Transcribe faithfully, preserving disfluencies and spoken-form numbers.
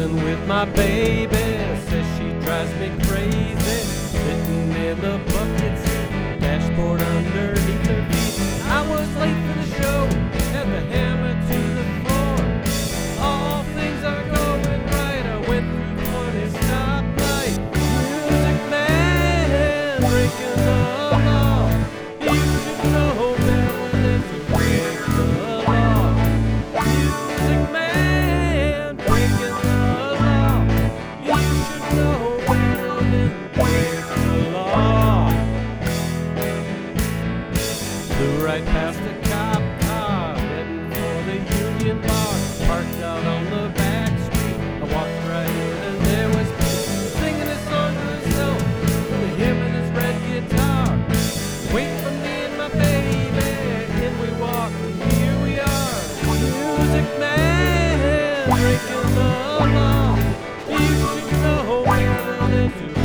cruising with my baby, says she drives me crazy. Sitting in the bucket seat, dashboard underneath her feet. I was late for the show, had the hammer to the floor. All things are going right, I went through twenty stoplights. Music man, breaking the law. You should know better than to break the law. Music man, breaking the law. You should know better than to break the law. Flew right past the cop car, heading for the Union Bar. Parked out on the back street, I walked right in and there was Pete, singing his song to himself, with him and his red guitar. Wait for me and my baby, in we walk, and here we are. Music man, breaking the law. You should know better than to